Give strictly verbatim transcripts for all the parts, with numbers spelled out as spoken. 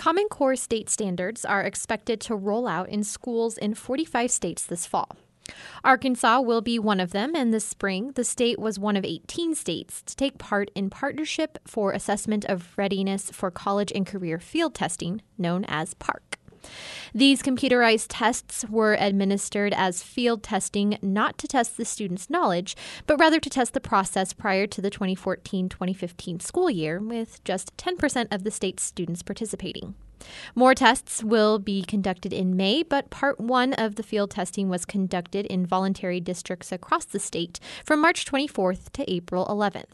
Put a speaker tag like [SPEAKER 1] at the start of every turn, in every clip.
[SPEAKER 1] Common Core state standards are expected to roll out in schools in forty-five states this fall. Arkansas will be one of them, and this spring, the state was one of eighteen states to take part in Partnership for Assessment of Readiness for College and Career Field Testing, known as PARCC. These computerized tests were administered as field testing not to test the students' knowledge, but rather to test the process prior to the twenty fourteen twenty fifteen school year, with just ten percent of the state's students participating. More tests will be conducted in May, but part one of the field testing was conducted in voluntary districts across the state from March twenty-fourth to April eleventh.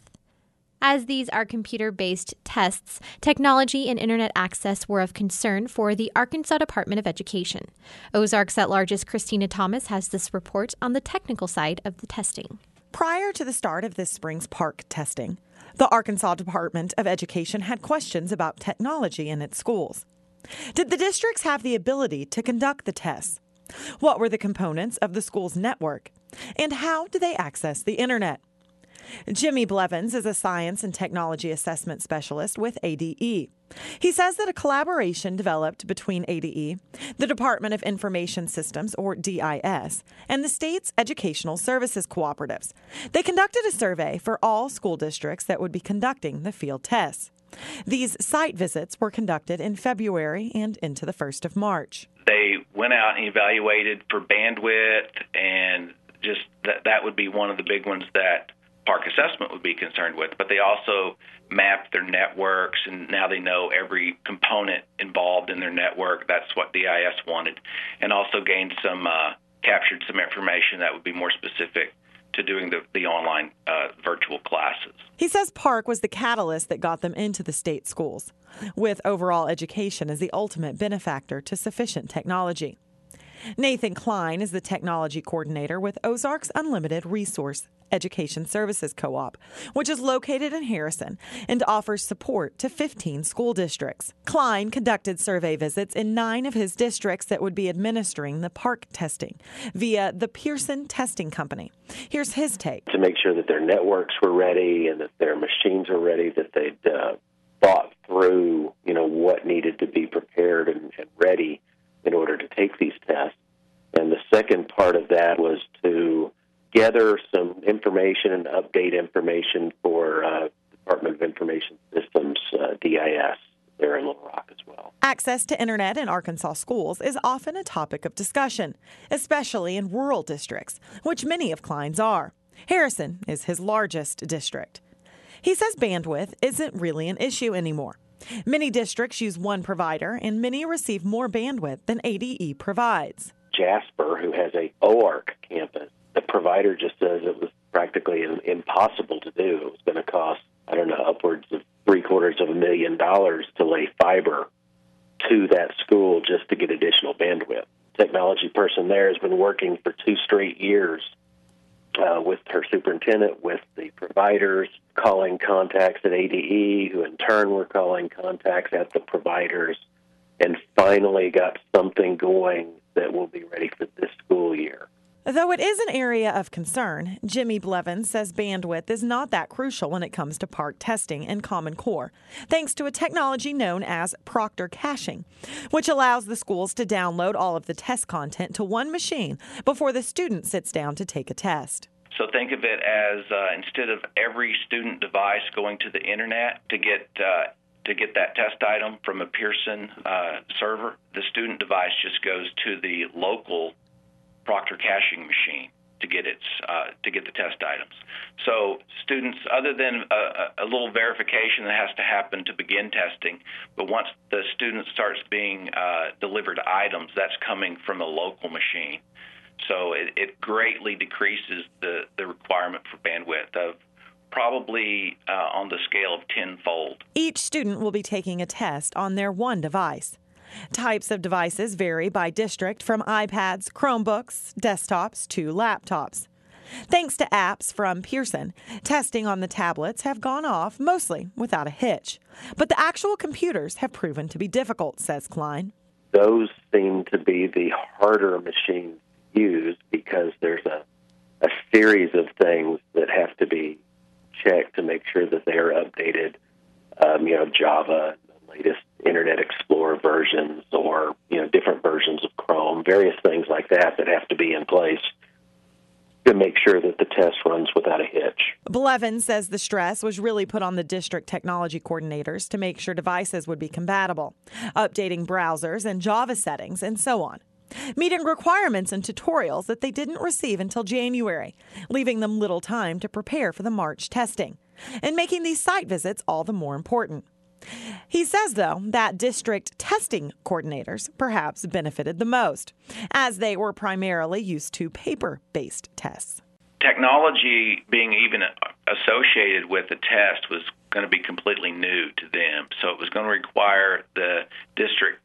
[SPEAKER 1] As these are computer-based tests, technology and internet access were of concern for the Arkansas Department of Education. Ozarks at Large's Christina Thomas has this report on the technical side of the testing.
[SPEAKER 2] Prior to the start of this spring's PARCC testing, the Arkansas Department of Education had questions about technology in its schools. Did the districts have the ability to conduct the tests? What were the components of the school's network? And how do they access the internet? Jimmy Blevins is a science and technology assessment specialist with A D E. He says that a collaboration developed between A D E, the Department of Information Systems, or D I S, and the state's educational services cooperatives. They conducted a survey for all school districts that would be conducting the field tests. These site visits were conducted in February and into the first of March.
[SPEAKER 3] They went out and evaluated for bandwidth, and just that, that would be one of the big ones that PARCC assessment would be concerned with, but they also mapped their networks, and now they know every component involved in their network. That's what D I S wanted, and also gained some, uh, captured some information that would be more specific to doing the, the online uh, virtual classes.
[SPEAKER 2] He says PARCC was the catalyst that got them into the state schools, with overall education as the ultimate benefactor to sufficient technology. Nathan Klein is the technology coordinator with Ozarks Unlimited Resource Education Services Co-op, which is located in Harrison and offers support to fifteen school districts. Klein conducted survey visits in nine of his districts that would be administering the PARCC testing via the Pearson Testing Company. Here's his take.
[SPEAKER 4] To make sure that their networks were ready and that their machines were ready, that they'd uh, thought through, you know, what needed to be prepared and, and ready in order to take these tests. And the second part of that was to gather some information and update information for uh, Department of Information Systems, uh, D I S, there in Little Rock as well.
[SPEAKER 2] Access to internet in Arkansas schools is often a topic of discussion, especially in rural districts, which many of Klein's are. Harrison is his largest district. He says bandwidth isn't really an issue anymore. Many districts use one provider, and many receive more bandwidth than A D E provides.
[SPEAKER 4] Jasper, who has a O A R C campus, the provider just says it was practically impossible to do. It was going to cost, I don't know, upwards of three quarters of a million dollars to lay fiber to that school just to get additional bandwidth. Technology person there has been working for two straight years uh, with her superintendent, with the providers, calling contacts at A D E, who in turn were calling contacts at the providers, and finally got something going that will be ready for this school year.
[SPEAKER 2] Though it is an area of concern, Jimmy Blevins says bandwidth is not that crucial when it comes to PARCC testing and Common Core, thanks to a technology known as Proctor caching, which allows the schools to download all of the test content to one machine before the student sits down to take a test.
[SPEAKER 3] So think of it as uh, instead of every student device going to the internet to get uh, to get that test item from a Pearson uh, server, the student device just goes to the local Proctor caching machine to get its uh, to get the test items. So students, other than a, a little verification that has to happen to begin testing, but once the student starts being uh, delivered items, that's coming from a local machine. So it, it greatly decreases the, the requirement for bandwidth of probably uh, on the scale of tenfold.
[SPEAKER 2] Each student will be taking a test on their one device. Types of devices vary by district, from iPads, Chromebooks, desktops to laptops. Thanks to apps from Pearson, testing on the tablets have gone off mostly without a hitch. But the actual computers have proven to be difficult, says Klein.
[SPEAKER 4] Those seem to be the harder machines to use because there's a, a series of things that have to be checked to make sure that they are updated. Um, you know, Java, the latest Internet Explorer versions or, you know, different versions of Chrome, various things like that that have to be in place to make sure that the test runs without a hitch.
[SPEAKER 2] Blevins says the stress was really put on the district technology coordinators to make sure devices would be compatible, updating browsers and Java settings, and so on, meeting requirements and tutorials that they didn't receive until January, leaving them little time to prepare for the March testing, and making these site visits all the more important. He says, though, that district testing coordinators perhaps benefited the most, as they were primarily used to paper-based tests.
[SPEAKER 3] Technology being even associated with the test was going to be completely new to them, so it was going to require the district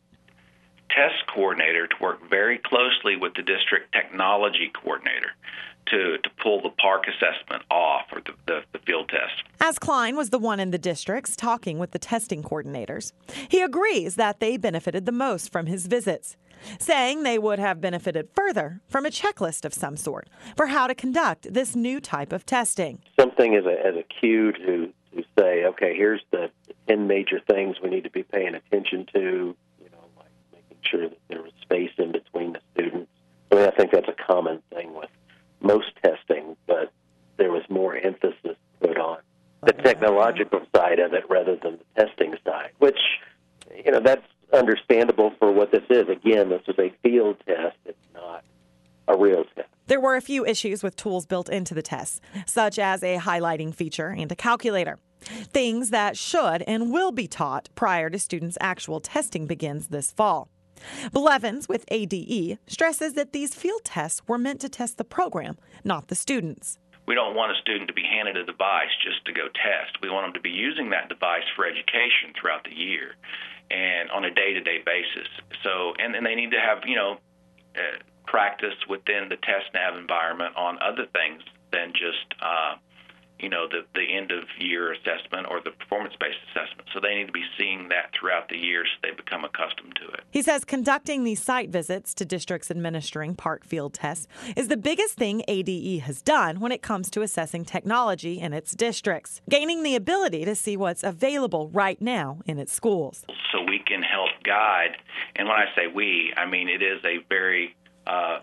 [SPEAKER 3] test coordinator to work very closely with the district technology coordinator to, to pull the park assessment off, or the, the, the field test.
[SPEAKER 2] As Klein was the one in the districts talking with the testing coordinators, he agrees that they benefited the most from his visits, saying they would have benefited further from a checklist of some sort for how to conduct this new type of testing.
[SPEAKER 4] Something as a, as a cue to, to say, okay, here's the ten major things we need to be paying attention to, you know, like making sure that there was space in between the students. I mean, I think that's a common thing with most testing, but there was more emphasis put on the technological side of it rather than the testing side, which, you know, that's understandable for what this is. Again, this is a field test. It's not a real test.
[SPEAKER 2] There were a few issues with tools built into the tests, such as a highlighting feature and a calculator, things that should and will be taught prior to students' actual testing begins this fall. Blevins with A D E stresses that these field tests were meant to test the program, not the students.
[SPEAKER 3] We don't want a student to be handed a device just to go test. We want them to be using that device for education throughout the year and on a day-to-day basis. So, and, and they need to have, you know, uh, practice within the TestNav environment on other things than just, uh, you know, the, the end-of-year assessment or the performance-based assessment. So they need to be seeing that throughout the year so they become accustomed to it.
[SPEAKER 2] He says conducting these site visits to districts administering park field tests is the biggest thing A D E has done when it comes to assessing technology in its districts, gaining the ability to see what's available right now in its schools.
[SPEAKER 3] So we can help guide, and when I say we, I mean it is a very uh,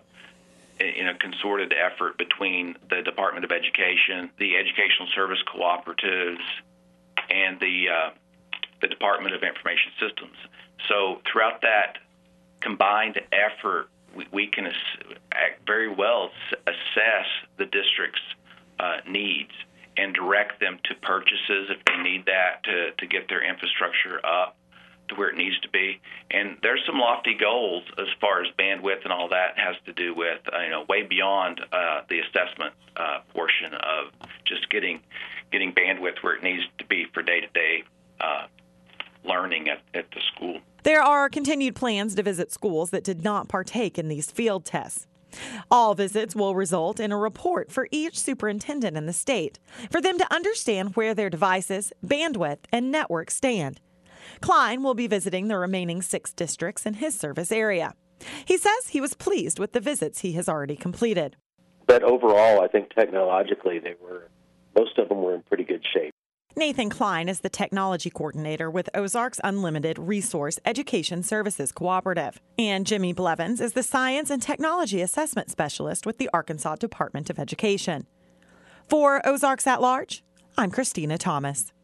[SPEAKER 3] in a consorted effort between the Department of Education, the Educational Service Cooperatives, and the uh, the Department of Information Systems. So throughout that combined effort, we, we can ass- very well assess the district's uh, needs and direct them to purchases if they need that to, to get their infrastructure up to where it needs to be. And there's some lofty goals as far as bandwidth and all that has to do with, uh, you know, way beyond uh, the assessment uh, portion of just getting getting bandwidth where it needs to be for day-to-day uh, learning at, at the school.
[SPEAKER 2] There are continued plans to visit schools that did not partake in these field tests. All visits will result in a report for each superintendent in the state for them to understand where their devices, bandwidth, and network stand. Klein will be visiting the remaining six districts in his service area. He says he was pleased with the visits he has already completed.
[SPEAKER 4] But overall, I think technologically, they were most of them were in pretty good shape.
[SPEAKER 2] Nathan Klein is the technology coordinator with Ozarks Unlimited Resource Education Services Cooperative. And Jimmy Blevins is the science and technology assessment specialist with the Arkansas Department of Education. For Ozarks at Large, I'm Christina Thomas.